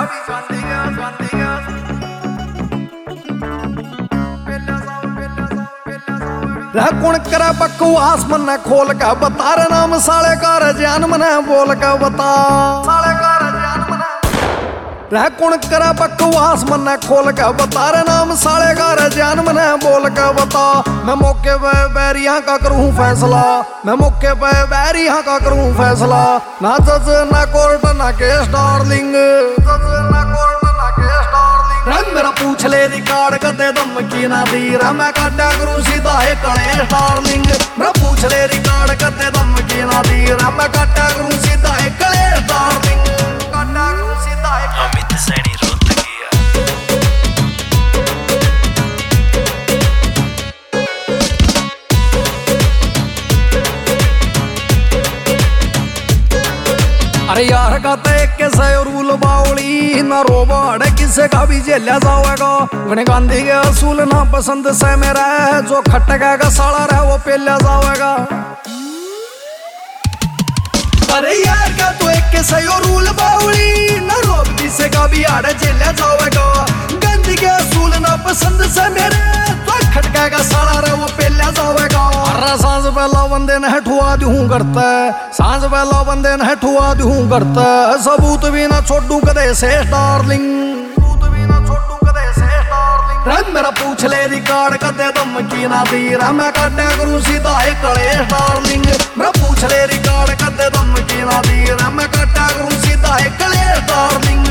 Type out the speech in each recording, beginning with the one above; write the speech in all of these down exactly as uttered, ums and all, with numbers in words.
रह कुण करे बकवास मन्ने खोल के बता रे नाम साले का जान मने बोल के बता साले का जान मने रह कुण करे बकवास मन्ने खोल के बता रे नाम साले का जान मने बोल के बता। मैं मौके पे बैरियां का करूं फैसला, मैं मौके पे बैरियां का करूं फैसला। ना जज ना कोर्ट ना केस डार्लिंग, जज ना कोर्ट ना केस डार्लिंग। रंग मेरा पूछ ले रिकॉर्ड कदे धमकी ना दी रा मैं काटा करूं सीधा है कलेश डार्लिंग। मेरा पूछ ले रिकॉर्ड कदे धमकी ना दी रा मैं काटा करूं सीधा है कलेश डार्लिंग। काटा करूं सीधा है अमित सैनी रोत गया। अरे यार का के से रूल बावली ना रोबाड़ किसे का भी जेला जाएगा। गणे गांधी के असूल ना पसंद से मेरा है जो खटका का साला रहे वो पेला जाएगा। अरे यार का तो एक के से रूल बावली ना रोब किसे का भी आड़े जेला जाएगा। गांधी के असूल ना पसंद से मेरे तो खटका का साला रहे वो पेला जाएगा। अरे सांस पहला बंदे ने हटवा दूं करता है, सांस पहला बंदे ने हटवा दूं करता है। सबूत भी ना छोड़ू कदे से डार्लिंग, सबूत भी ना छोड़ू कदे से डार्लिंग। रंग मेरा पूछ ले रिकॉर्ड कदे धमकी ना दी रा मैं काटा करूं सीधा है कलेश डार्लिंग। मेरा पूछ ले रिकॉर्ड कदे धमकी ना दी रा मैं काटा करूं सीधा है कलेश डार्लिंग।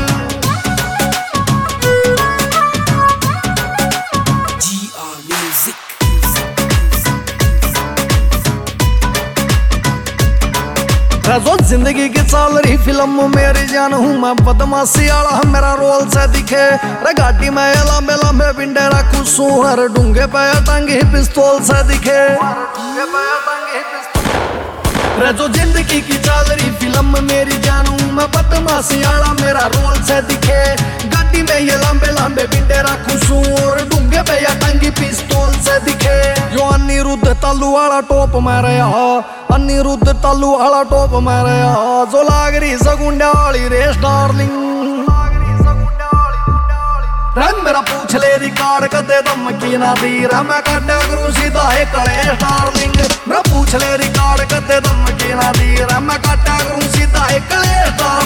जो जिंदगी की चल रही फिल्म मेरी जान हूँ मैं बदमाशी आला मेरा रोल से दिखे। रे गाड़ी में लंबे लंबे पिंडे रखू सुहर डूंगे पे टंगी पिस्तौल से दिखे। रे जो जिंदगी की चल रही फिल्म मेरी जान हूँ मैं बदमाशी आला मेरा रोल से दिखे। गाड़ी में ये लंबे लंबे पिंडे रखू सुहर डूंगे पे टंगी पिस्तौल से दिखे। जो अनिरुद्ध तालू वाला टोप मारे अनिरुद्ध तालू वाला टोप मारे जो लाग रही सगुंडा वाली रेस डार्लिंग। रंग मेरा पूछ ले रिकॉर्ड कदे धमकी ना दी रा मैं काटा करूं सीधा है कलेश डार्लिंग। मेरा पूछ ले रिकॉर्ड कदे धमकी ना दी रा मैं काटा करूं सीधा है कलेश डार्लिंग।